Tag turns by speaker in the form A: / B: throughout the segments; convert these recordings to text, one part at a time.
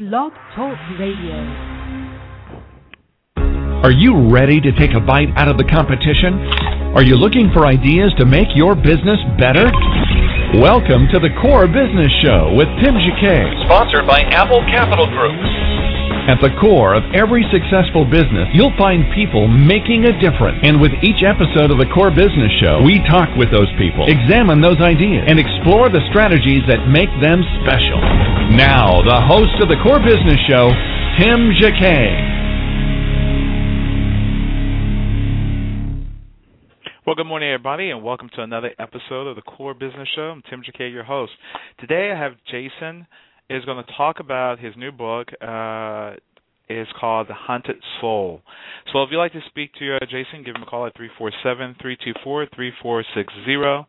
A: Blog Talk Radio.
B: Are you ready to take a bite out of the competition? Are you looking for ideas to make your business better? Welcome to the Core Business Show with Tim Jacquet, sponsored by Apple Capital Group. At the core of every successful business, you'll find people making a difference. And with each episode of the Core Business Show, we talk with those people, examine those ideas, and explore the strategies that make them special. Now, the host of the Core Business Show, Tim Jacquet.
C: Well, good morning, everybody, and welcome to another episode of the Core Business Show. I'm Tim Jacquet, your host. Today I have Jason is going to talk about his new book. It's called The Haunted Soul. So if you'd like to speak to Jason, give him a call at 347-324-3460,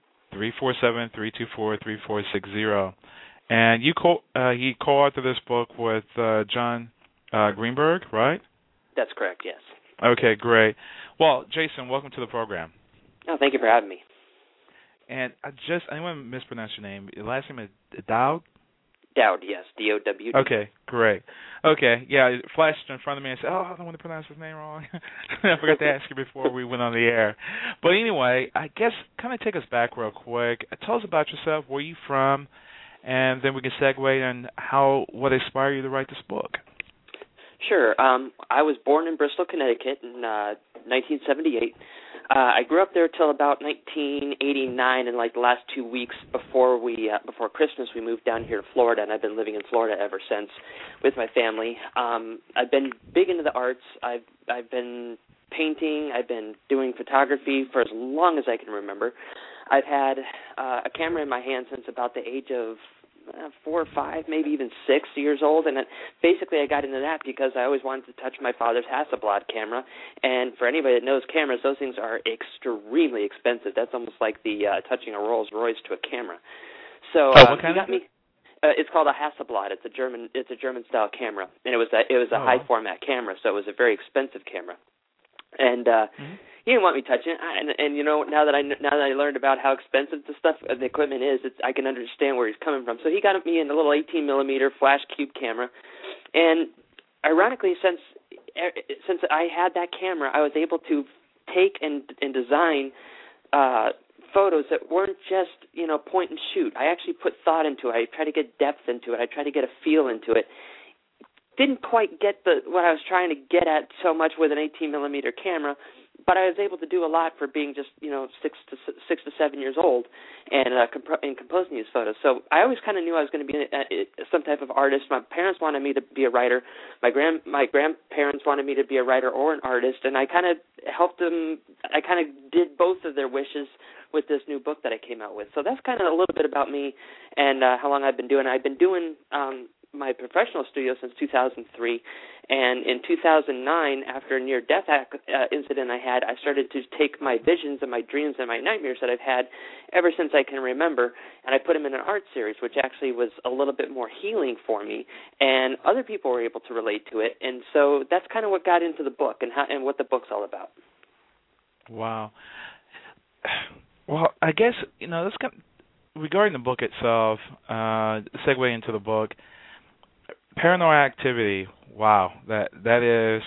C: 347-324-3460. And he co-authored this book with John Greenberg, right?
D: That's correct, yes.
C: Okay, great. Well, Jason, welcome to the program.
D: Oh, thank you for having me.
C: And I don't want to mispronounce your name. Your last name is Dowd?
D: Dowd, yes, D-O-W-D.
C: Okay, great. Okay, yeah, it flashed in front of me and said, I don't want to pronounce his name wrong. I forgot to ask you before we went on the air. But anyway, I guess kind of take us back real quick. Tell us about yourself, where you from, and then we can segue on what inspired you to write this book.
D: Sure. I was born in Bristol, Connecticut in 1978. I grew up there till about 1989, and like the last 2 weeks before Christmas, we moved down here to Florida, and I've been living in Florida ever since with my family. I've been big into the arts. I've been painting. I've been doing photography for as long as I can remember. I've had a camera in my hand since about the age of 4 or 5, maybe even 6 years old, and basically I got into that because I always wanted to touch my father's Hasselblad camera, and for anybody that knows cameras, those things are extremely expensive. That's almost like the touching a Rolls Royce to a camera. So
C: what kind
D: got me. It's called a Hasselblad. It's a German style camera, and it was a high format camera, so it was a very expensive camera, and. He didn't want me touching it, and you know, now that I learned about how expensive the equipment is, I can understand where he's coming from. So he got me in a little 18 millimeter flash cube camera, and ironically, since I had that camera, I was able to take and design photos that weren't just point and shoot. I actually put thought into it. I tried to get depth into it. I tried to get a feel into it. Didn't quite get what I was trying to get at so much with an 18 millimeter camera. But I was able to do a lot for being just 6 to 7 years old, and composing these photos. So I always kind of knew I was going to be some type of artist. My parents wanted me to be a writer. My grandparents wanted me to be a writer or an artist, and I kind of helped them. I kind of did both of their wishes with this new book that I came out with. So that's kind of a little bit about me and how long I've been doing it. I've been doing my professional studio since 2003, and in 2009, after a near-death incident I had, I started to take my visions and my dreams and my nightmares that I've had ever since I can remember, and I put them in an art series, which actually was a little bit more healing for me, and other people were able to relate to it, and so that's kind of what got into the book and what the book's all about.
C: Wow. Well, I guess, let's regarding the book itself, segue into the book, Paranormal Activity, wow, that is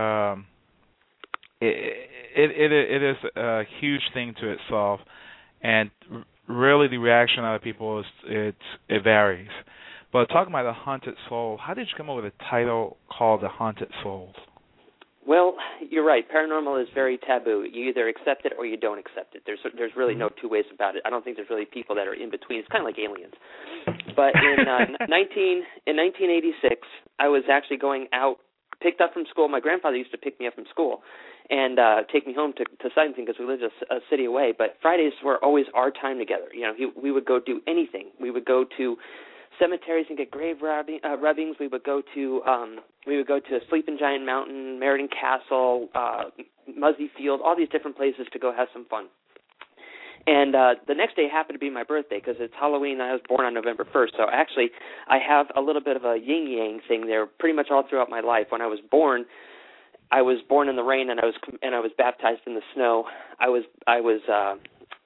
C: it is a huge thing to itself, and really the reaction of people it varies. But talking about The Haunted Soul, how did you come up with a title called The Haunted Soul?
D: Well, you're right. Paranormal is very taboo. You either accept it or you don't accept it. There's really no two ways about it. I don't think there's really people that are in between. It's kind of like aliens. But in 1986, I was actually going out, picked up from school. My grandfather used to pick me up from school and take me home to Sightington because we lived a city away. But Fridays were always our time together. We would go do anything. We would go to cemeteries and get grave rubbings. We would go to Sleeping Giant Mountain, Meriden Castle, Muzzy Field, all these different places to go have some fun. And the next day happened to be my birthday because it's Halloween. I was born on November 1st, so actually I have a little bit of a yin-yang thing there pretty much all throughout my life. When I was born in the rain, and I was baptized in the snow. I was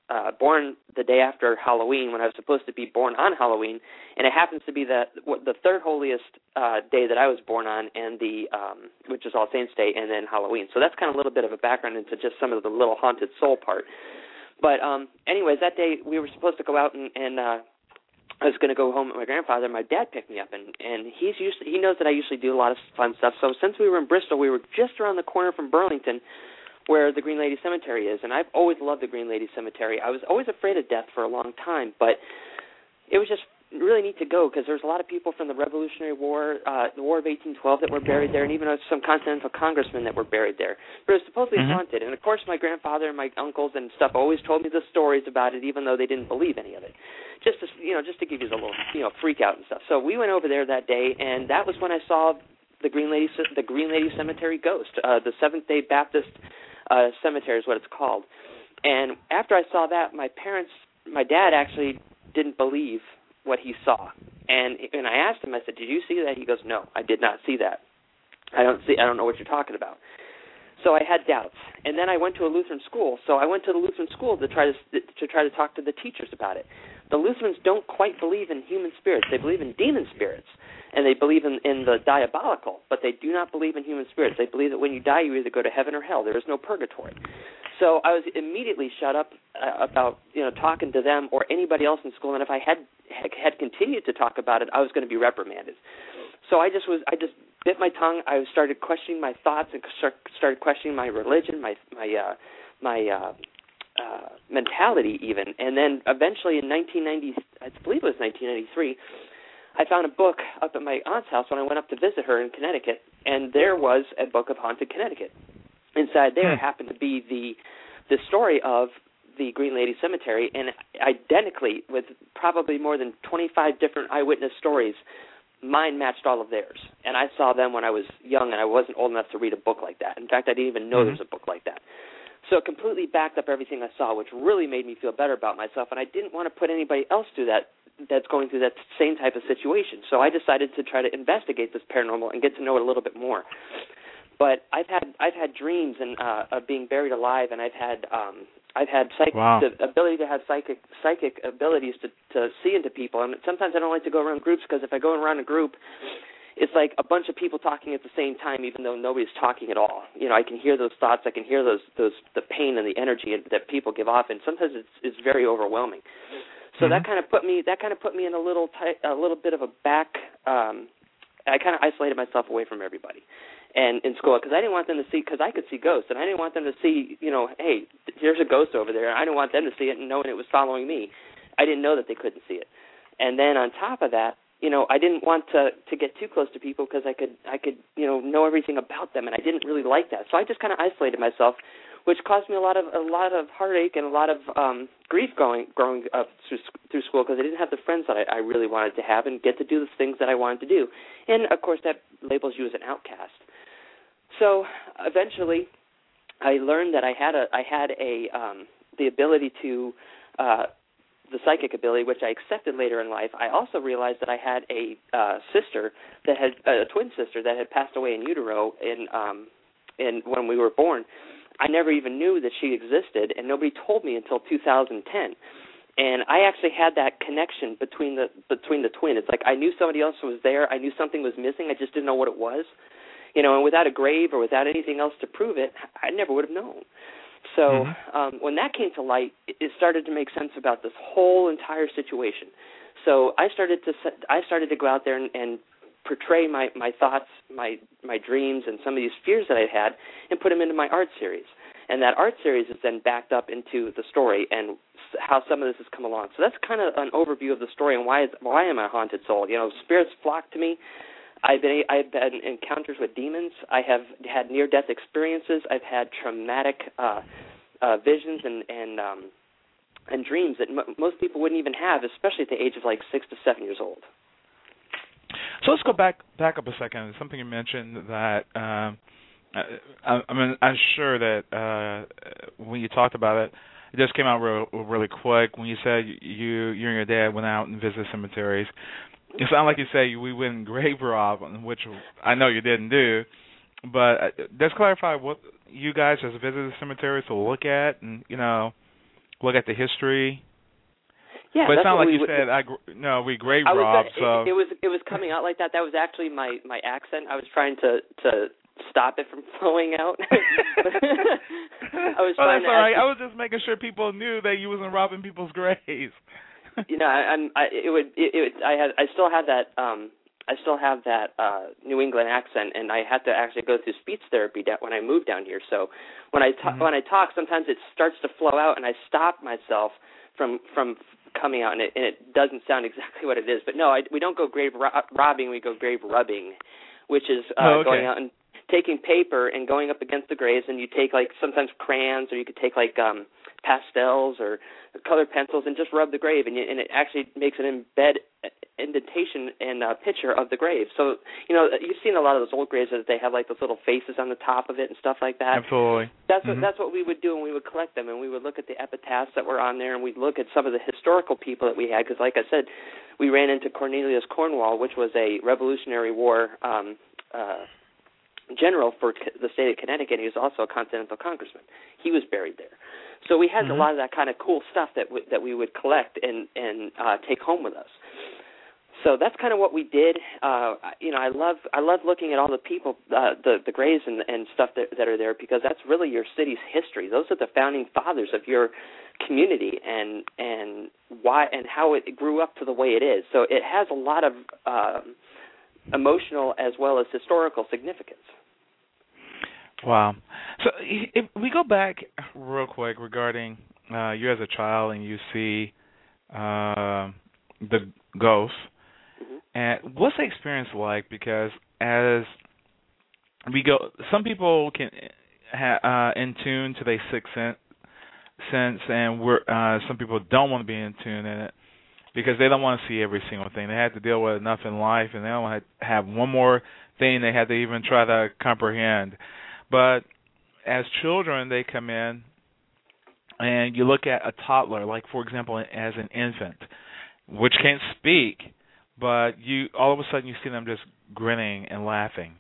D: born the day after Halloween when I was supposed to be born on Halloween, and it happens to be the third holiest day that I was born on, and which is All Saints Day, and then Halloween. So that's kind of a little bit of a background into just some of the little haunted soul part. But anyways, that day we were supposed to go out and I was going to go home with my grandfather. My dad picked me up, and he knows that I usually do a lot of fun stuff. So since we were in Bristol, we were just around the corner from Burlington, where the Green Lady Cemetery is. And I've always loved the Green Lady Cemetery. I was always afraid of death for a long time, but it was just really neat to go because there's a lot of people from the Revolutionary War, the War of 1812 that were buried there, and even some Continental congressmen that were buried there. But it was supposedly haunted. And, of course, my grandfather and my uncles and stuff always told me the stories about it, even though they didn't believe any of it, just to give you a little, freak out and stuff. So we went over there that day, and that was when I saw the Green Lady Cemetery ghost, the Seventh-day Baptist Cemetery is what it's called. And after I saw that, my dad actually didn't believe what he saw. And I asked him, I said, "Did you see that?" He goes, "No, I did not see that. I don't know what you're talking about." So I had doubts. And then I went to a Lutheran school. So I went to the Lutheran school to try to talk to the teachers about it. The Lutherans don't quite believe in human spirits. They believe in demon spirits, and they believe in the diabolical, but they do not believe in human spirits. They believe that when you die, you either go to heaven or hell. There is no purgatory. So I was immediately shut up about talking to them or anybody else in school, and if I had continued to talk about it, I was going to be reprimanded. So I just bit my tongue. I started questioning my thoughts and started questioning my religion, my mentality even. And then eventually in 1990, I believe it was 1993, I found a book up at my aunt's house when I went up to visit her in Connecticut, and there was a book of Haunted Connecticut. Inside there happened to be the story of the Green Lady Cemetery, and identically, with probably more than 25 different eyewitness stories, mine matched all of theirs. And I saw them when I was young, and I wasn't old enough to read a book like that. In fact, I didn't even know there was a book like that. So it completely backed up everything I saw, which really made me feel better about myself, and I didn't want to put anybody else through that's going through that same type of situation. So I decided to try to investigate this paranormal and get to know it a little bit more. But I've had dreams of being buried alive, and I've had the ability to have psychic abilities to see into people. And sometimes I don't like to go around groups because if I go around a group, it's like a bunch of people talking at the same time, even though nobody's talking at all. I can hear those thoughts. I can hear the pain and the energy that people give off, and sometimes it's very overwhelming. So that kind of put me in a little bit of a back. I kind of isolated myself away from everybody, and in school because I didn't want them to see, because I could see ghosts, and I didn't want them to see, hey, there's a ghost over there. I didn't want them to see it and knowing it was following me. I didn't know that they couldn't see it, and then on top of that, I didn't want to get too close to people because I could know everything about them, and I didn't really like that. So I just kind of isolated myself, which caused me a lot of heartache and a lot of grief growing up through school because I didn't have the friends that I really wanted to have and get to do the things that I wanted to do. And of course, that labels you as an outcast. So eventually, I learned that I had the ability to. The psychic ability, which I accepted later in life. I also realized that I had a twin sister that had passed away in utero in when we were born. I never even knew that she existed, and nobody told me until 2010. And I actually had that connection between the twin. It's like I knew somebody else was there. I knew something was missing. I just didn't know what it was. And without a grave or without anything else to prove it, I never would have known. So when that came to light, it started to make sense about this whole entire situation. So I started to go out there and portray my thoughts, my dreams, and some of these fears that I had, and put them into my art series. And that art series is then backed up into the story and how some of this has come along. So that's kind of an overview of the story and why am I a haunted soul? Spirits flock to me. I've had encounters with demons. I have had near-death experiences. I've had traumatic visions and dreams that most people wouldn't even have, especially at the age of like 6 to 7 years old.
C: So let's go back up a second. Something you mentioned that I'm sure that when you talked about it, it just came out really quick. When you said you and your dad went out and visited cemeteries. It sounded like you said we went grave robbing, which I know you didn't do, but let's clarify what you guys just visited cemeteries to look at, and look at the history.
D: Yeah,
C: but it's not like you
D: would,
C: said. We grave rob. So
D: it was coming out like that. That was actually my accent. I was trying to stop it from flowing out. I was trying
C: that's all right. I was just making sure people knew that you wasn't robbing people's graves.
D: I still have that New England accent, and I had to actually go through speech therapy when I moved down here. So when I talk, sometimes it starts to flow out, and I stop myself from coming out, and it doesn't sound exactly what it is. But no, we don't go grave robbing. We go grave rubbing, which is going out and taking paper and going up against the graves, and you take like sometimes crayons, or you could take like pastels or colored pencils and just rub the grave, and it actually makes an indentation and a picture of the grave. So, you've seen a lot of those old graves that they have like those little faces on the top of it and stuff like that.
C: Absolutely.
D: That's what we would do, and we would collect them, and we would look at the epitaphs that were on there, and we'd look at some of the historical people that we had, because like I said, we ran into Cornelius Cornwall, which was a Revolutionary War general for the state of Connecticut. He was also a Continental Congressman. He was buried there. So we had a lot of that kind of cool stuff that we would collect and take home with us. So that's kind of what we did. I love looking at all the people, the graves and stuff that are there, because that's really your city's history. Those are the founding fathers of your community and why and how it grew up to the way it is. So it has a lot of emotional as well as historical significance.
C: Wow. So if we go back real quick regarding you as a child and you see the ghost, and what's the experience like? Because as we go, some people can in tune to their sixth sense, and some people don't want to be in tune in it because they don't want to see every single thing. They have to deal with enough in life, and they don't want to have one more thing they have to even try to comprehend. But as children, they come in, and you look at a toddler, like, for example, as an infant, which can't speak, but all of a sudden you see them just grinning and laughing.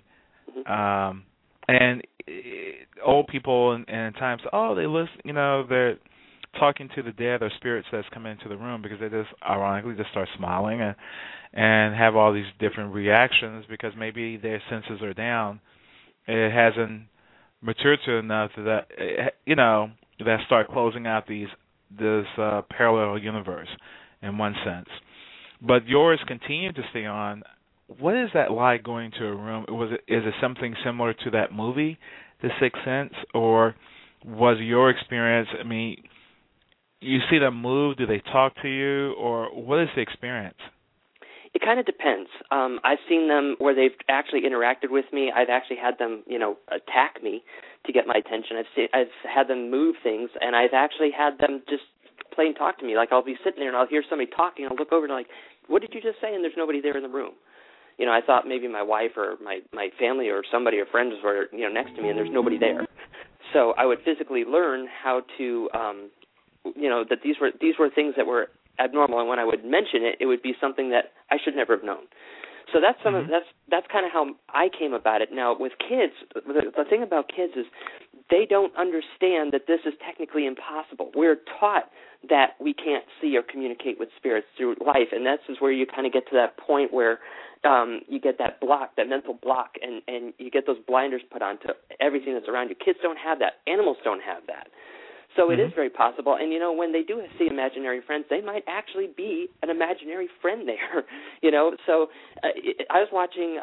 C: And old people and at times, they listen, they're talking to the dead or spirits that's come into the room, because they just ironically just start smiling and have all these different reactions because maybe their senses are down. It hasn't matured to enough that that start closing out this parallel universe in one sense. But yours continued to stay on. What is that like going to a room? Is it something similar to that movie, The Sixth Sense, or was your experience? I mean, you see them move. Do they talk to you, or what is the experience?
D: It kind of depends. I've seen them where they've actually interacted with me. I've actually had them, attack me to get my attention. I've had them move things, and I've actually had them just plain talk to me. Like, I'll be sitting there and I'll hear somebody talking. I'll look over and like, what did you just say? And there's nobody there in the room. I thought maybe my wife or my family or somebody or friends were next to me, and there's nobody there. So I would physically learn how to, that these were things that were abnormal, and when I would mention it, it would be something that I should never have known. So that's that's kind of how I came about it. Now with kids, the thing about kids is they don't understand that this is technically impossible. We're taught that we can't see or communicate with spirits through life, and this is where you kind of get to that point where you get that block, that mental block, and you get those blinders put on to everything that's around you. Kids don't have that. Animals don't have that. So it is very possible. And, when they do see imaginary friends, they might actually be an imaginary friend there, So I was watching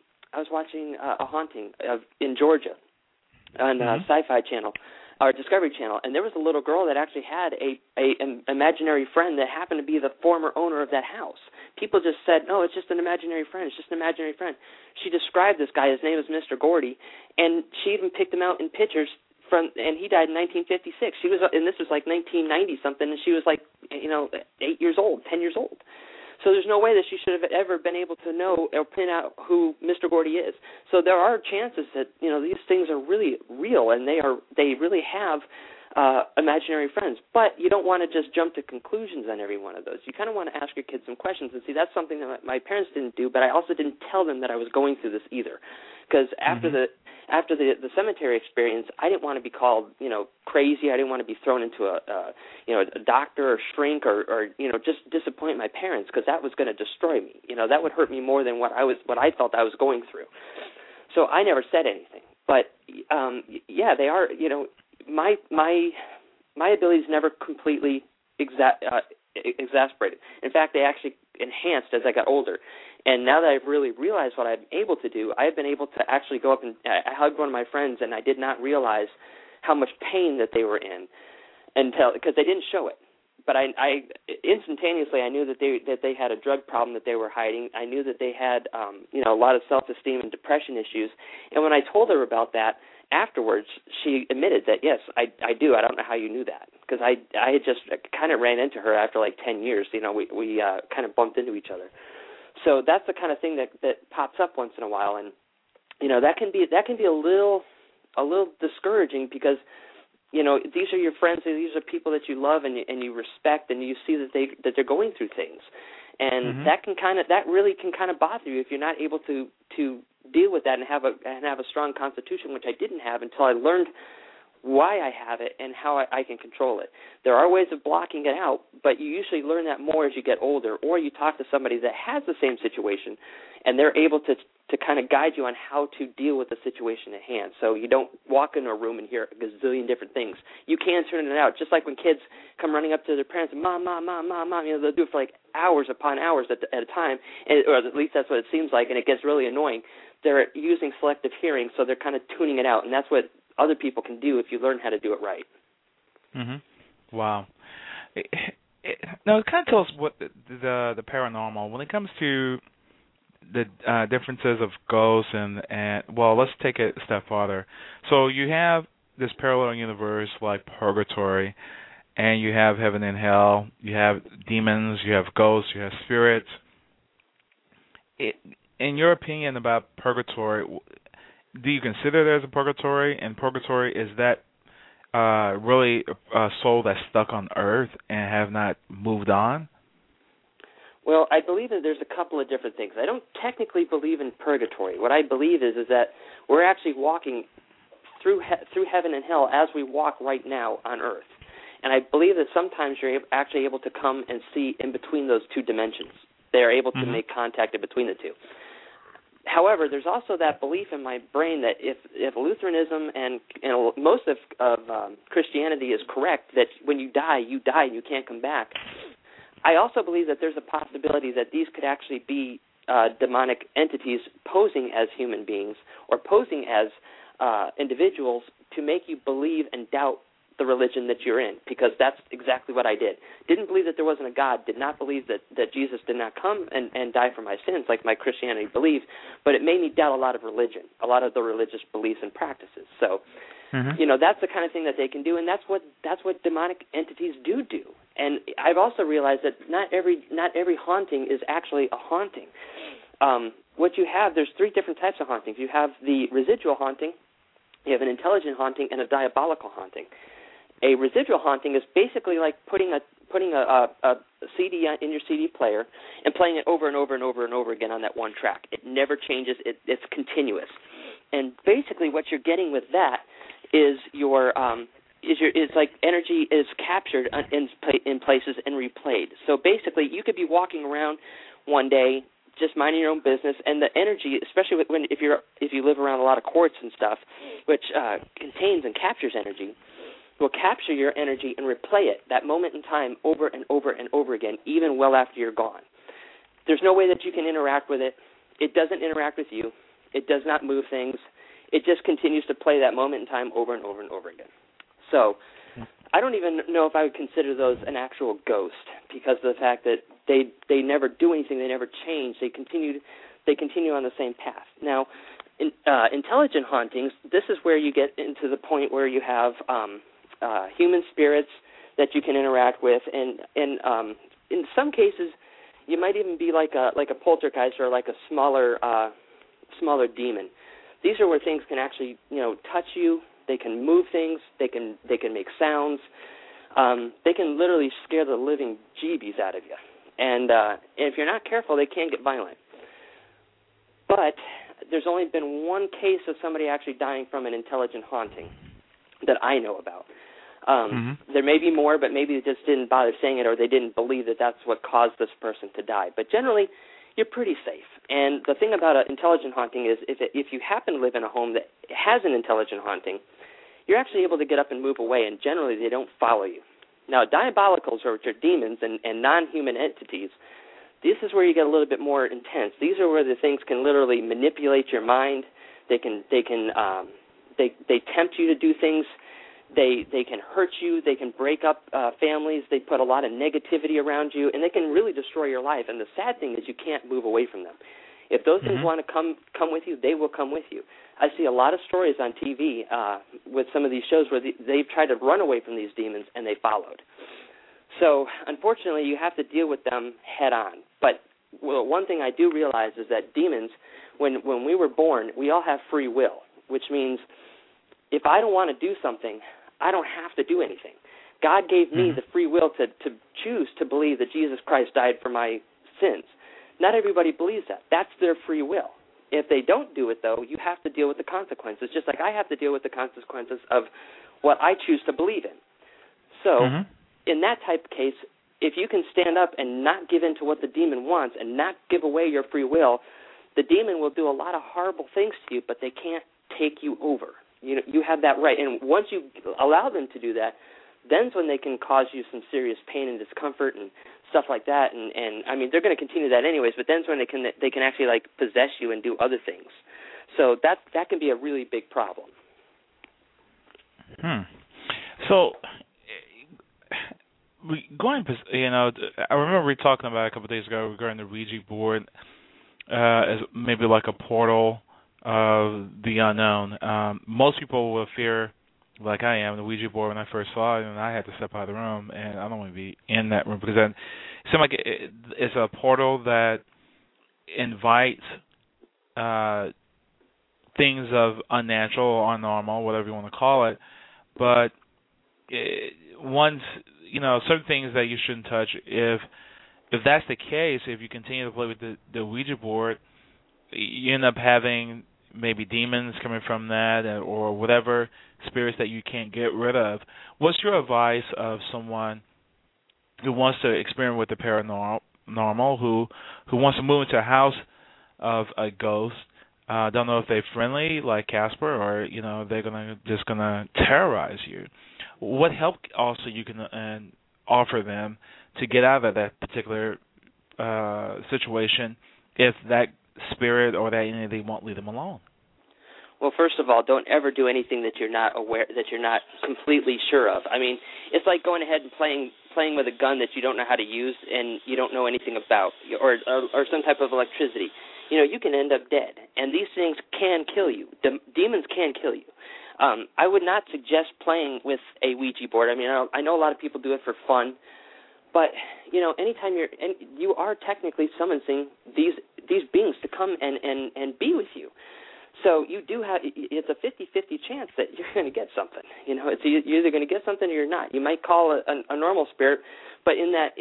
D: A Haunting in Georgia on Sci-Fi Channel, or Discovery Channel, and there was a little girl that actually had an imaginary friend that happened to be the former owner of that house. People just said, no, it's just an imaginary friend. It's just an imaginary friend. She described this guy. His name is Mr. Gordy, and she even picked him out in pictures and he died in 1956. She was, and this was like 1990 something, and she was like, 8 years old, 10 years old. So there's no way that she should have ever been able to know or pin out who Mr. Gordy is. So there are chances that these things are really real, and they really have imaginary friends. But you don't want to just jump to conclusions on every one of those. You kind of want to ask your kids some questions and see. That's something that my parents didn't do, but I also didn't tell them that I was going through this either, because after after the cemetery experience, I didn't want to be called, crazy. I didn't want to be thrown into a doctor or shrink or just disappoint my parents, because that was going to destroy me. That would hurt me more than what I felt I was going through. So I never said anything. But they are. My abilities never completely exasperated. In fact, they actually enhanced as I got older. And now that I've really realized what I'm able to do, I've been able to actually go up and I hugged one of my friends, and I did not realize how much pain that they were in because they didn't show it. But I instantaneously I knew that they had a drug problem that they were hiding. I knew that they had a lot of self-esteem and depression issues. And when I told her about that afterwards, she admitted that, yes, I do. I don't know how you knew that, because I had just kind of ran into her after like 10 years. We kind of bumped into each other. So that's the kind of thing that pops up once in a while, and that can be a little discouraging, because these are your friends, these are people that you love and you respect, and you see that they're going through things, and that really can kind of bother you if you're not able to deal with that and have a strong constitution, which I didn't have until I learned why I have it and how I can control it. There are ways of blocking it out, but you usually learn that more as you get older, or you talk to somebody that has the same situation, and they're able to kind of guide you on how to deal with the situation at hand. So you don't walk into a room and hear a gazillion different things. You can turn it out, just like when kids come running up to their parents, Mom, Mom, Mom, Mom, Mom. They'll do it for like hours upon hours at a time, or at least that's what it seems like, and it gets really annoying. They're using selective hearing, so they're kind of tuning it out, and that's what other people can do if you learn how to do it right.
C: Mm-hmm. Wow. Now, kind of tell us what the paranormal, when it comes to the differences of ghosts and well, let's take it a step farther. So you have this parallel universe like purgatory, and you have heaven and hell, you have demons, you have ghosts, you have spirits. In your opinion about purgatory, do you consider there's a purgatory? And purgatory, is that really a soul that's stuck on earth and have not moved on?
D: Well, I believe that there's a couple of different things. I don't technically believe in purgatory. What I believe is that we're actually walking through heaven and hell as we walk right now on earth. And I believe that sometimes you're actually able to come and see in between those two dimensions. They're able to make contact in between the two. However, there's also that belief in my brain that if Lutheranism and most of Christianity is correct, that when you die and you can't come back, I also believe that there's a possibility that these could actually be demonic entities posing as human beings or posing as individuals to make you believe and doubt the religion that you're in, because that's exactly what I did. Didn't believe that there wasn't a God, did not believe that Jesus did not come and die for my sins like my Christianity believed, but it made me doubt a lot of religion, a lot of the religious beliefs and practices. So, that's the kind of thing that they can do, and that's what demonic entities do. And I've also realized that not every haunting is actually a haunting. What you have, there's three different types of hauntings. You have the residual haunting, you have an intelligent haunting, and a diabolical haunting. A residual haunting is basically like putting a CD in your CD player and playing it over and over and over and over again on that one track. It never changes. It's continuous. And basically, what you're getting with that is it's like energy is captured in places and replayed. So basically, you could be walking around one day just minding your own business, and the energy, especially if you live around a lot of quartz and stuff, which contains and captures energy, will capture your energy and replay it, that moment in time, over and over and over again, even well after you're gone. There's no way that you can interact with it. It doesn't interact with you. It does not move things. It just continues to play that moment in time over and over and over again. So I don't even know if I would consider those an actual ghost, because of the fact that they never do anything, they never change, they continue on the same path. Now, intelligent hauntings, this is where you get into the point where you have human spirits that you can interact with, and in some cases, you might even be like a poltergeist or like a smaller demon. These are where things can actually touch you. They can move things. They can make sounds. They can literally scare the living jeebies out of you. And if you're not careful, they can get violent. But there's only been one case of somebody actually dying from an intelligent haunting that I know about. There may be more, but maybe they just didn't bother saying it, or they didn't believe that that's what caused this person to die. But generally, you're pretty safe. And the thing about an intelligent haunting is if you happen to live in a home that has an intelligent haunting, you're actually able to get up and move away, and generally they don't follow you. Now, diabolicals, which are demons and non-human entities, this is where you get a little bit more intense. These are where the things can literally manipulate your mind. They tempt you to do things. They can hurt you. They can break up families. They put a lot of negativity around you, and they can really destroy your life. And the sad thing is you can't move away from them. If those things want to come with you, they will come with you. I see a lot of stories on TV with some of these shows where they've tried to run away from these demons, and they followed. So, unfortunately, you have to deal with them head on. But one thing I do realize is that demons, when we were born, we all have free will, which means if I don't want to do something, I don't have to do anything. God gave me the free will to choose to believe that Jesus Christ died for my sins. Not everybody believes that. That's their free will. If they don't do it, though, you have to deal with the consequences, just like I have to deal with the consequences of what I choose to believe in. So, in that type of case, if you can stand up and not give in to what the demon wants and not give away your free will, the demon will do a lot of horrible things to you, but they can't take you over. You have that right. And once you allow them to do that, then's when they can cause you some serious pain and discomfort and stuff like that. And I mean, they're going to continue that anyways, but then's when they can actually, like, possess you and do other things. So that can be a really big problem.
C: So, I remember we talking about it a couple of days ago regarding the Ouija board as maybe like a portal of the unknown. Most people will fear, like I am, the Ouija board when I first saw it, and I had to step out of the room, and I don't want to be in that room because it seemed like it's a portal that invites things of unnatural or unnormal, whatever you want to call it, but certain things that you shouldn't touch. If that's the case, if you continue to play with the Ouija board, you end up having maybe demons coming from that or whatever spirits that you can't get rid of. What's your advice of someone who wants to experiment with the paranormal, who wants to move into a house of a ghost? Don't know if they're friendly like Casper or they're just gonna terrorize you. What help also you can offer them to get out of that particular situation if that spirit or that entity won't leave them alone?
D: Well, first of all, don't ever do anything that you're not aware, that you're not completely sure of. I mean, it's like going ahead and playing with a gun that you don't know how to use and you don't know anything about, or some type of electricity. You can end up dead, and these things can kill you. Demons can kill you. I would not suggest playing with a Ouija board. I mean, I know a lot of people do it for fun, but anytime you are technically summoning these beings to come and be with you. So you do have, it's a 50-50 chance that you're going to get something. It's you're either going to get something or you're not. You might call a normal spirit, but in that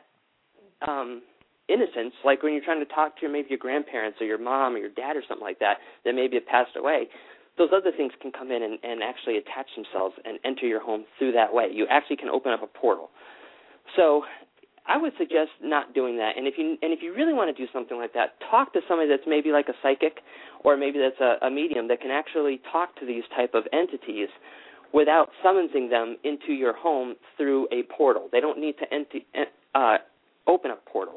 D: innocence, like when you're trying to talk to maybe your grandparents or your mom or your dad or something like that maybe have passed away, those other things can come in and actually attach themselves and enter your home through that way. You actually can open up a portal. So I would suggest not doing that. And if you really want to do something like that, talk to somebody that's maybe like a psychic or maybe that's a medium that can actually talk to these type of entities without summoning them into your home through a portal. They don't need to open up portals.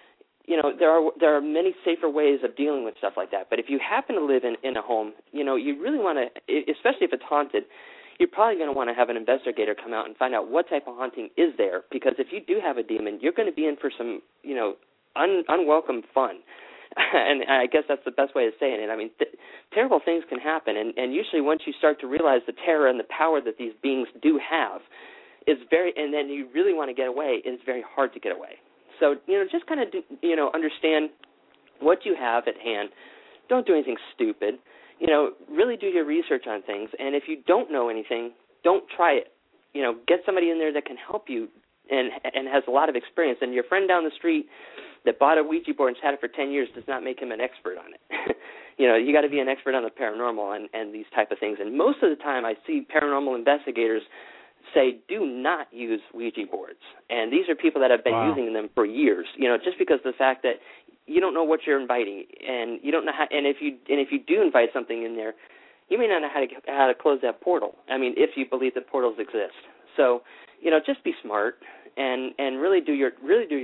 D: There are many safer ways of dealing with stuff like that. But if you happen to live in a home, you really want to, especially if it's haunted, you're probably going to want to have an investigator come out and find out what type of haunting is there. Because if you do have a demon, you're going to be in for some, unwelcome fun. And I guess that's the best way of saying it. I mean, terrible things can happen. And usually once you start to realize the terror and the power that these beings do have, and then you really want to get away, it's very hard to get away. So, just kind of, understand what you have at hand. Don't do anything stupid. Really do your research on things. And if you don't know anything, don't try it. Get somebody in there that can help you and has a lot of experience. And your friend down the street that bought a Ouija board and has had it for 10 years does not make him an expert on it. You got to be an expert on the paranormal and these type of things. And most of the time I see paranormal investigators say, do not use Ouija boards. And these are people that have been using them for years, just because of the fact that you don't know what you're inviting, and you don't know how, and if you do invite something in there, you may not know how to close that portal. I mean, if you believe that portals exist. So, just be smart and really do your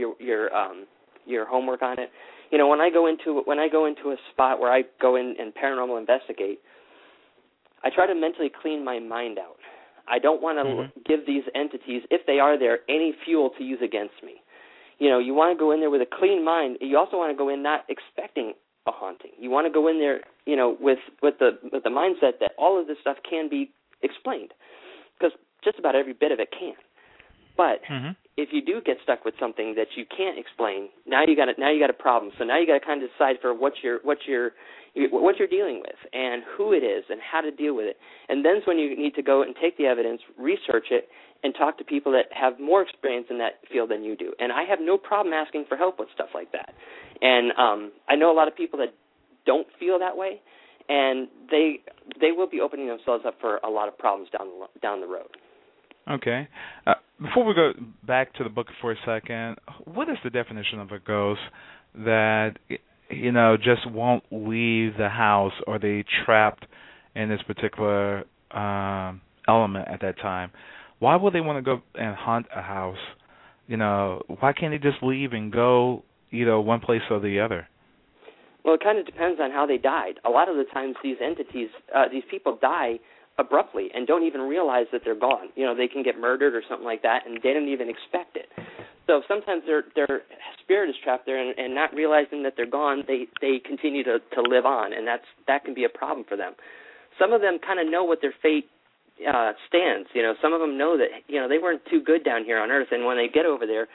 D: homework on it. When I go into a spot where I go in and paranormal investigate, I try to mentally clean my mind out. I don't want to give these entities, if they are there, any fuel to use against me. You want to go in there with a clean mind. You also want to go in not expecting a haunting. You want to go in there, with the mindset that all of this stuff can be explained, because just about every bit of it can. But if you do get stuck with something that you can't explain, now you got a problem. So now you got to kind of decide for what you're dealing with and who it is and how to deal with it. And then's when you need to go and take the evidence, research it, and talk to people that have more experience in that field than you do. And I have no problem asking for help with stuff like that. And I know a lot of people that don't feel that way, and they will be opening themselves up for a lot of problems down the road.
C: Okay. Before we go back to the book for a second, what is the definition of a ghost that, just won't leave the house, or they trapped in this particular element at that time? Why would they want to go and haunt a house? Why can't they just leave and go, one place or the other?
D: Well, it kind of depends on how they died. A lot of the times these entities, these people die abruptly and don't even realize that they're gone. They can get murdered or something like that, and they don't even expect it. So sometimes their spirit is trapped there, and not realizing that they're gone, they continue to live on, and that can be a problem for them. Some of them kind of know what their fate stands. Some of them know that they weren't too good down here on Earth, and when they get over there,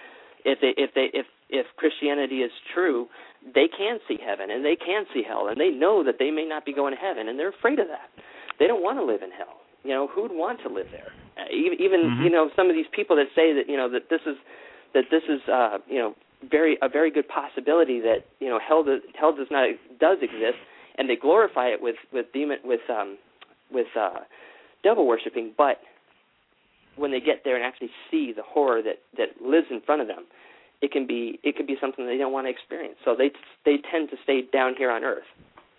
D: if Christianity is true, they can see heaven and they can see hell, and they know that they may not be going to heaven, and they're afraid of that. They don't want to live in hell. Who'd want to live there? Even some of these people that say that that this is a very good possibility that hell does exist, and they glorify it with devil worshiping. But when they get there and actually see the horror that lives in front of them, it can be something they don't want to experience. So they tend to stay down here on Earth.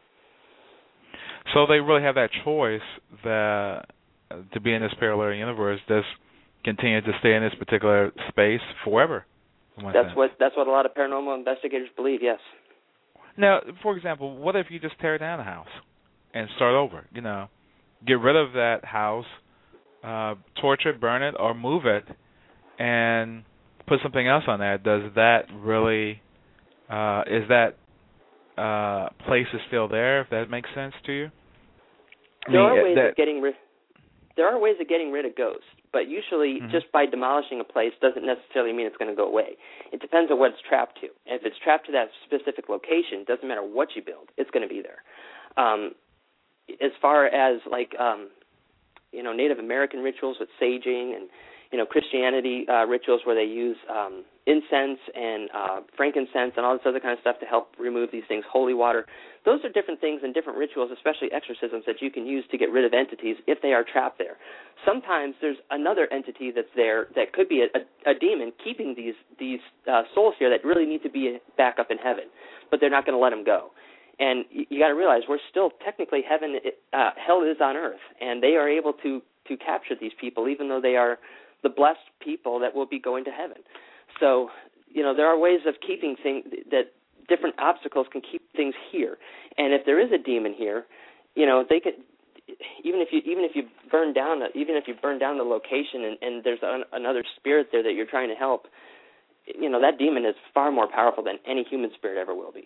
C: So they really have that choice to be in this parallel universe, just continue to stay in this particular space forever.
D: That's what a lot of paranormal investigators believe. Yes.
C: Now, for example, what if you just tear down a house and start over? Get rid of that house, torch it, burn it, or move it, and put something else on that. Does that really is that place is still there? If that makes sense to you?
D: There are ways of getting rid of ghosts, but usually just by demolishing a place doesn't necessarily mean it's going to go away. It depends on what it's trapped to. And if it's trapped to that specific location, it doesn't matter what you build, it's going to be there. As far as Native American rituals with saging and Christianity rituals where they use incense and frankincense and all this other kind of stuff to help remove these things, holy water. Those are different things and different rituals, especially exorcisms, that you can use to get rid of entities if they are trapped there. Sometimes there's another entity that's there that could be a demon keeping these souls here that really need to be back up in heaven, but they're not going to let them go. And you got to realize we're still technically hell is on earth, and they are able to capture these people, even though they are the blessed people that will be going to heaven. So, there are ways of keeping things, that different obstacles can keep things here. And if there is a demon here, they could, even if you burn down the location and there's another spirit there that you're trying to help, that demon is far more powerful than any human spirit ever will be.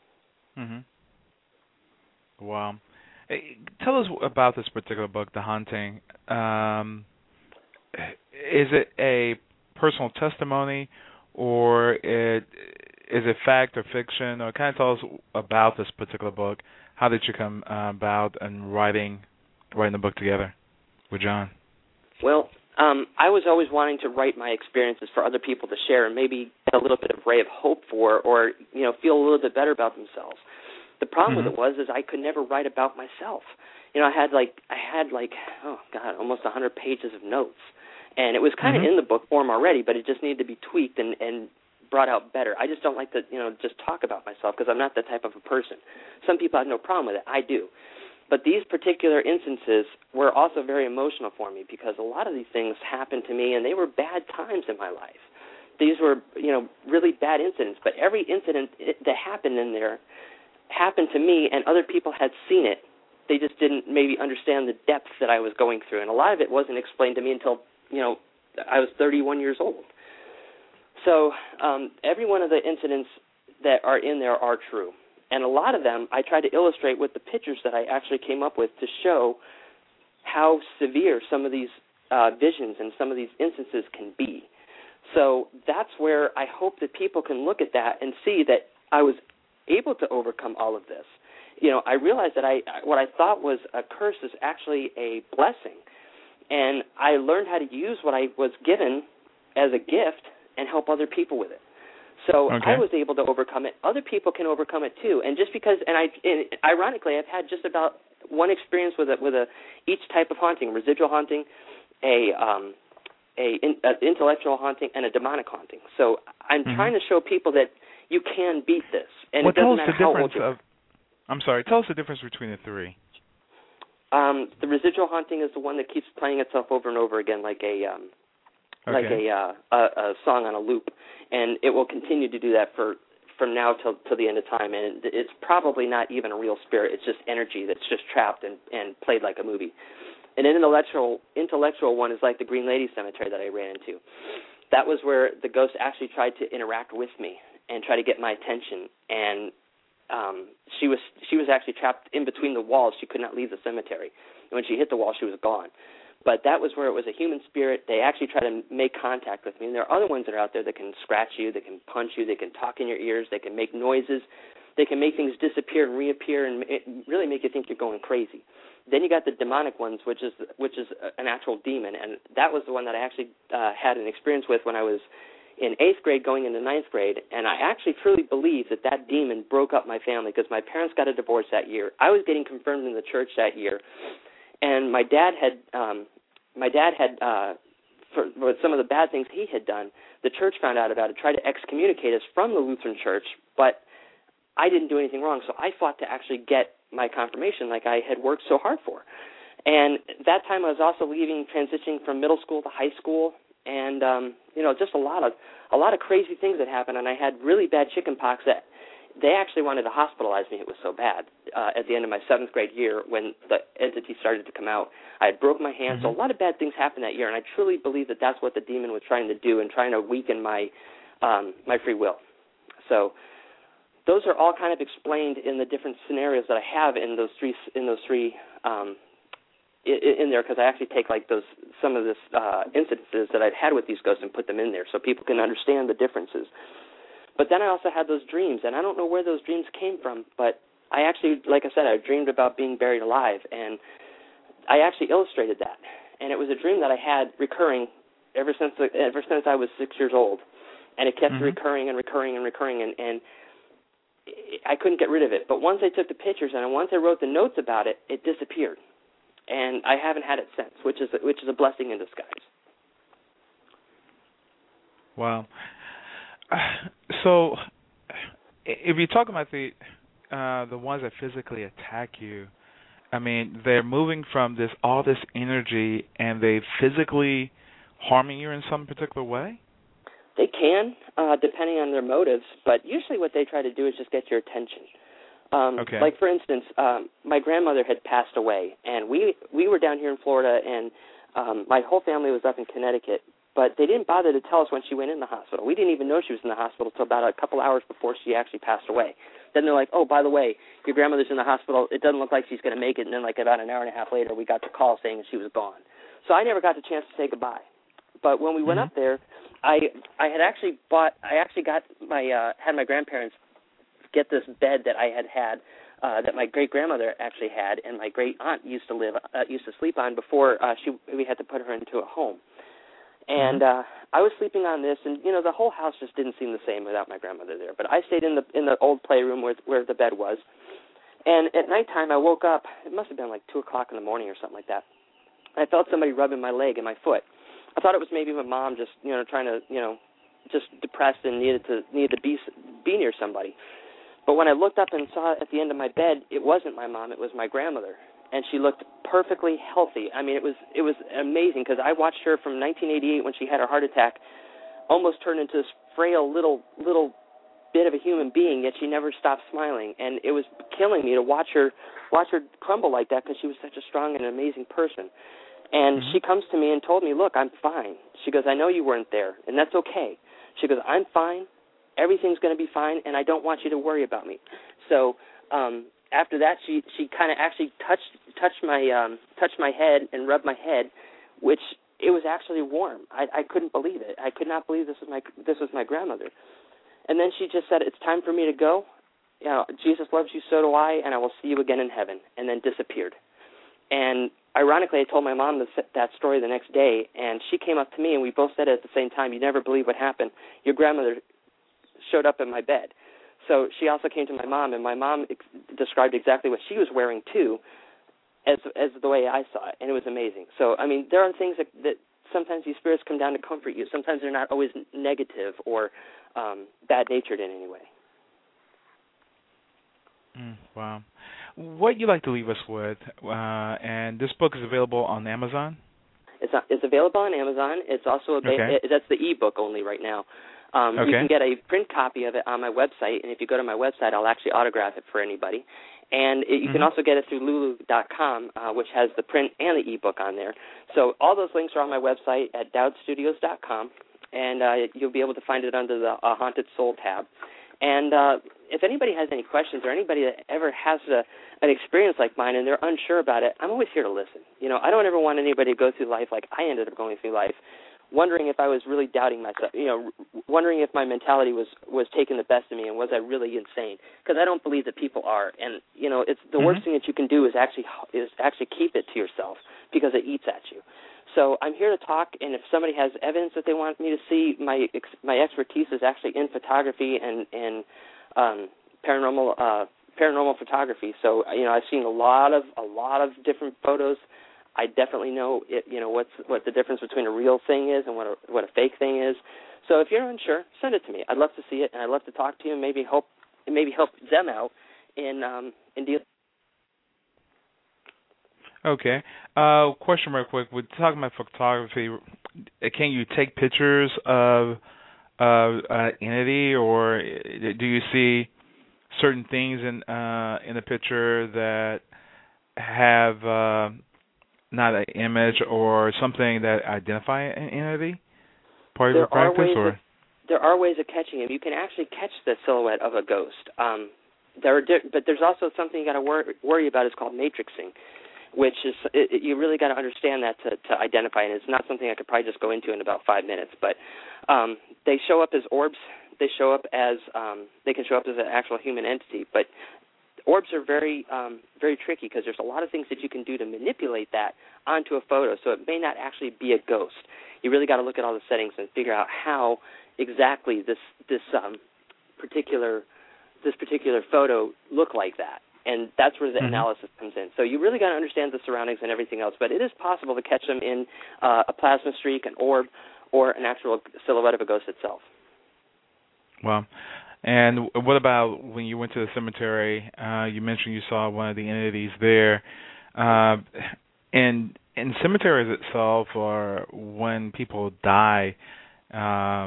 C: Wow. Tell us about this particular book, The Haunting. Is it a personal testimony, or is it fact or fiction? Or kind of tell us about this particular book. How did you come about and writing the book together with John?
D: Well, I was always wanting to write my experiences for other people to share and maybe get a little bit of ray of hope for, or feel a little bit better about themselves. The problem with it was I could never write about myself. You know, I had almost 100 pages of notes, and it was kind of in the book form already, but it just needed to be tweaked and brought out better. I just don't like to, just talk about myself because I'm not that type of a person. Some people have no problem with it. I do. But these particular instances were also very emotional for me because a lot of these things happened to me, and they were bad times in my life. These were, really bad incidents. But every incident that happened in there happened to me, and other people had seen it. They just didn't maybe understand the depth that I was going through. And a lot of it wasn't explained to me until, I was 31 years old. So every one of the incidents that are in there are true. And a lot of them I try to illustrate with the pictures that I actually came up with to show how severe some of these visions and some of these instances can be. So that's where I hope that people can look at that and see that I was able to overcome all of this. I realized that what I thought was a curse is actually a blessing. And I learned how to use what I was given as a gift and help other people with it. So I was able to overcome it. Other people can overcome it too. And just because, ironically, I've had just about one experience with each type of haunting: residual haunting, an intellectual haunting, and a demonic haunting. So I'm trying to show people that you can beat this, and it doesn't matter how old you are.
C: I'm sorry. Tell us the difference between the three.
D: The residual haunting is the one that keeps playing itself over and over again, like a song on a loop, and it will continue to do that from now till the end of time. And it's probably not even a real spirit; it's just energy that's just trapped and played like a movie. And an intellectual one is like the Green Lady Cemetery that I ran into. That was where the ghost actually tried to interact with me and try to get my attention. And she was actually trapped in between the walls. She could not leave the cemetery. And when she hit the wall, she was gone. But that was where it was a human spirit. They actually try to make contact with me. And there are other ones that are out there that can scratch you, they can punch you, they can talk in your ears, they can make noises, they can make things disappear and reappear and really make you think you're going crazy. Then you got the demonic ones, which is an actual demon, and that was the one that I actually had an experience with when I was in 8th grade going into 9th grade, and I actually truly believe that demon broke up my family because my parents got a divorce that year. I was getting confirmed in the church that year, and my dad had for some of the bad things he had done, the church found out about it, tried to excommunicate us from the Lutheran church, but I didn't do anything wrong, so I fought to actually get my confirmation like I had worked so hard for. And that time I was also transitioning from middle school to high school, and just a lot of crazy things that happened, and I had really bad chicken pox that they actually wanted to hospitalize me. It was so bad. At the end of my 7th grade year, when the entity started to come out, I had broke my hand. So a lot of bad things happened that year, and I truly believe that that's what the demon was trying to do and trying to weaken my free will. So those are all kind of explained in the different scenarios that I have in those three in there, because I actually take some of this incidences that I'd had with these ghosts and put them in there so people can understand the differences. But then I also had those dreams, and I don't know where those dreams came from, but I actually, like I said, I dreamed about being buried alive, and I actually illustrated that. And it was a dream that I had recurring ever since I was 6 years old, and it kept recurring and recurring and recurring, and I couldn't get rid of it. But once I took the pictures and once I wrote the notes about it, it disappeared, and I haven't had it since, which is a blessing in disguise.
C: Wow. So, if you talk about the ones that physically attack you, I mean, they're moving from all this energy, and they physically harming you in some particular way?
D: They can, depending on their motives, but usually what they try to do is just get your attention. Like, for instance, my grandmother had passed away, and we were down here in Florida, and my whole family was up in Connecticut, but they didn't bother to tell us when she went in the hospital. We didn't even know she was in the hospital until about a couple hours before she actually passed away. Then they're like, oh, by the way, your grandmother's in the hospital. It doesn't look like she's going to make it. And then about an hour and a half later, we got the call saying that she was gone. So I never got the chance to say goodbye. But when we went up there, I had my grandparents get this bed that I had that my great-grandmother actually had, and my great-aunt used to sleep on before we had to put her into a home. And I was sleeping on this, and the whole house just didn't seem the same without my grandmother there. But I stayed in the old playroom where the bed was, And at nighttime, I woke up. It must have been like 2 o'clock in the morning or something like that. I felt somebody rubbing my leg and my foot. I thought it was maybe my mom just, trying to, just depressed and needed to be near somebody. But when I looked up and saw at the end of my bed, it wasn't my mom, it was my grandmother. And she looked perfectly healthy. I mean, it was amazing because I watched her from 1988 when she had her heart attack almost turn into this frail little bit of a human being, yet she never stopped smiling. And it was killing me to watch her crumble like that because she was such a strong and amazing person. And she comes to me and told me, look, I'm fine. She goes, I know you weren't there, and that's okay. She goes, I'm fine. Everything's going to be fine, and I don't want you to worry about me. So after that, she kind of actually touched my head and rubbed my head, which it was actually warm. I couldn't believe it. I could not believe this was my grandmother. And then she just said, it's time for me to go. Jesus loves you, so do I, and I will see you again in heaven, and then disappeared. And ironically, I told my mom that story the next day, and she came up to me, and we both said it at the same time, you never believe what happened. Your grandmother showed up in my bed. So she also came to my mom, and my mom described exactly what she was wearing, too, as the way I saw it, and it was amazing. So, I mean, there are things that sometimes these spirits come down to comfort you. Sometimes they're not always negative or bad-natured in any way.
C: Wow. What you like to leave us with, and this book is available on Amazon?
D: It's available on Amazon. It's also that's the e-book only right now. You can get a print copy of it on my website, and if you go to my website, I'll actually autograph it for anybody. And you can also get it through Lulu.com, which has the print and the e-book on there. So all those links are on my website at DowdStudios.com, and you'll be able to find it under the Haunted Soul tab. And if anybody has any questions or anybody that ever has an experience like mine and they're unsure about it, I'm always here to listen. I don't ever want anybody to go through life like I ended up going through life, wondering if I was really doubting myself, wondering if my mentality was taking the best of me and was I really insane? Because I don't believe that people are. And, it's the worst thing that you can do is actually keep it to yourself because it eats at you. So I'm here to talk, and if somebody has evidence that they want me to see, my expertise is actually in photography and paranormal photography. So I've seen a lot of different photos. I definitely know what the difference between a real thing is and what a fake thing is. So if you're unsure, send it to me. I'd love to see it, and I'd love to talk to you and maybe help them out in dealing.
C: Okay. Question real quick. We're talking about photography. Can you take pictures of an entity, or do you see certain things in the picture that have not an image or something that identify an entity? Part of your practice,
D: there are ways of catching him. You can actually catch the silhouette of a ghost. But there's also something you got to worry about. It's called matrixing, which is you really got to understand that to identify it. It's not something I could probably just go into in about 5 minutes. But they show up as orbs. They show up as they can show up as an actual human entity. But orbs are very very tricky because there's a lot of things that you can do to manipulate that onto a photo. So it may not actually be a ghost. You really got to look at all the settings and figure out how exactly this particular photo look like that. And that's where the analysis comes in. So you really got to understand the surroundings and everything else. But it is possible to catch them in a plasma streak, an orb, or an actual silhouette of a ghost itself.
C: Wow. And what about when you went to the cemetery? You mentioned you saw one of the entities there. And in cemeteries itself, or when people die, I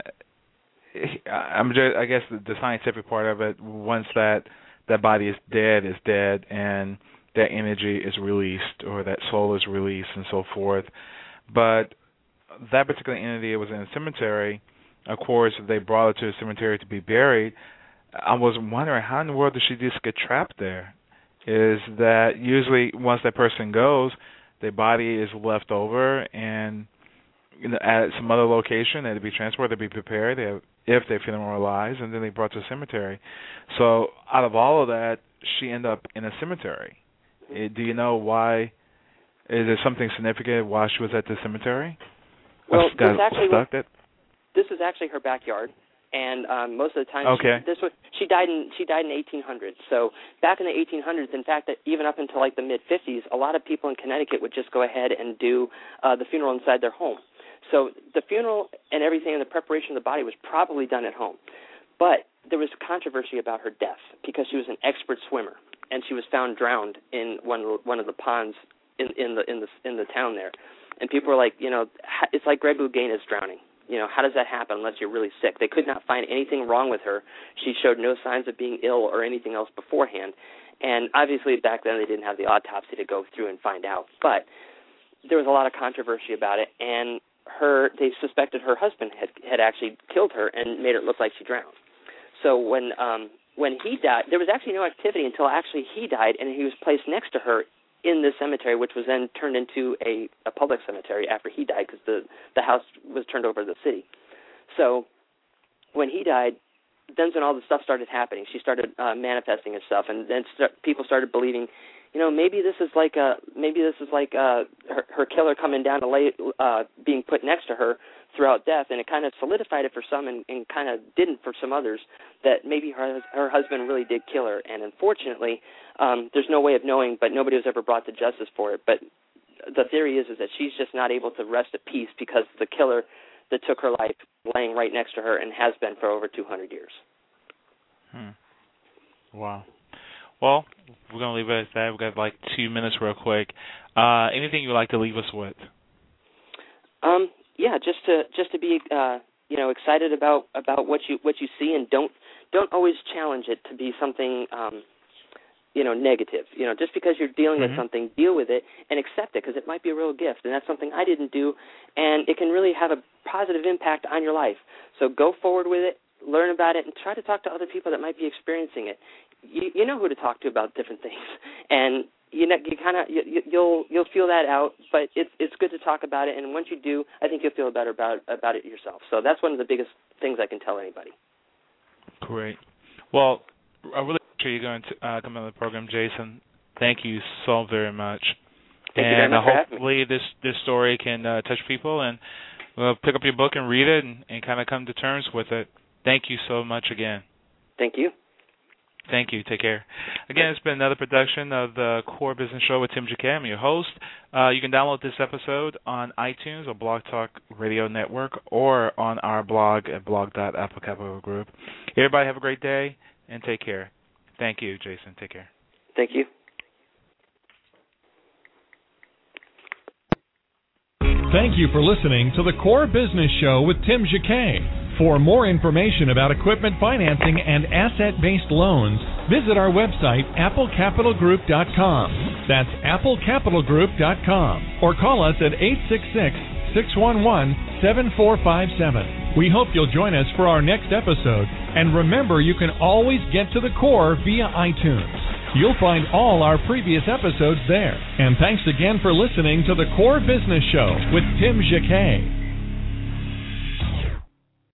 C: guess the scientific part of it, once that body is dead, and that energy is released, or that soul is released, and so forth. But that particular entity was in a cemetery. Of course, they brought her to the cemetery to be buried. I was wondering, how in the world did she just get trapped there? Is that usually once that person goes, their body is left over and at some other location, they'd be transported, they'd be prepared, if they're feeling moralized, and then they brought to a cemetery. So out of all of that, she ended up in a cemetery. Do you know why? Is there something significant why she was at the cemetery?
D: Well, this is actually her backyard, and most of the time,
C: okay.
D: she died in 1800s. So back in the 1800s, in fact, even up until like the mid 50s, a lot of people in Connecticut would just go ahead and do the funeral inside their home. So the funeral and everything and the preparation of the body was probably done at home. But there was controversy about her death because she was an expert swimmer, and she was found drowned in one of the ponds in the town there. And people were like, it's like Greg Louganis drowning. How does that happen unless you're really sick? They could not find anything wrong with her. She showed no signs of being ill or anything else beforehand. And obviously back then they didn't have the autopsy to go through and find out. But there was a lot of controversy about it, and they suspected her husband had actually killed her and made it look like she drowned. So when he died, there was actually no activity until actually he died, and he was placed next to her in this cemetery, which was then turned into a public cemetery after he died because the house was turned over to the city. So when he died, then all the stuff started happening. She started manifesting and stuff, and then people started believing, maybe this is like her killer coming down to lay, being put next to her throughout death, and it kind of solidified it for some and kind of didn't for some others, that maybe her husband really did kill her. And unfortunately, there's no way of knowing, but nobody was ever brought to justice for it. But the theory is that she's just not able to rest at peace because the killer that took her life laying right next to her and has been for over 200 years.
C: Wow. Well, we're going to leave it at that. We've got like 2 minutes real quick. Anything you would like to leave us with?
D: Yeah, just to be excited about what you see, and don't always challenge it to be something negative. Just because you're dealing with something, deal with it and accept it, because it might be a real gift, and that's something I didn't do, and it can really have a positive impact on your life. So go forward with it, learn about it, and try to talk to other people that might be experiencing it. You know who to talk to about different things, and you'll feel that out, but it's good to talk about it, and once you do, I think you'll feel better about it yourself. So that's one of the biggest things I can tell anybody.
C: Great. Well, I really appreciate you going to come on the program, Jason. Thank you so very much.
D: Thank you very much for having me.
C: Hopefully this story can touch people, and we'll pick up your book and read it and kind of come to terms with it. Thank you so much again.
D: Thank you.
C: Thank you. Take care. Again, it's been another production of the Core Business Show with Tim Jacquet. I'm your host. You can download this episode on iTunes or Blog Talk Radio Network or on our blog at blog.applecapitalgroup. Everybody have a great day and take care. Thank you, Jason. Take care.
D: Thank you.
B: Thank you for listening to the Core Business Show with Tim Jacquet. For more information about equipment financing and asset-based loans, visit our website, applecapitalgroup.com. That's applecapitalgroup.com. Or call us at 866-611-7457. We hope you'll join us for our next episode. And remember, you can always get to the core via iTunes. You'll find all our previous episodes there. And thanks again for listening to the Core Business Show with Tim Jacquet.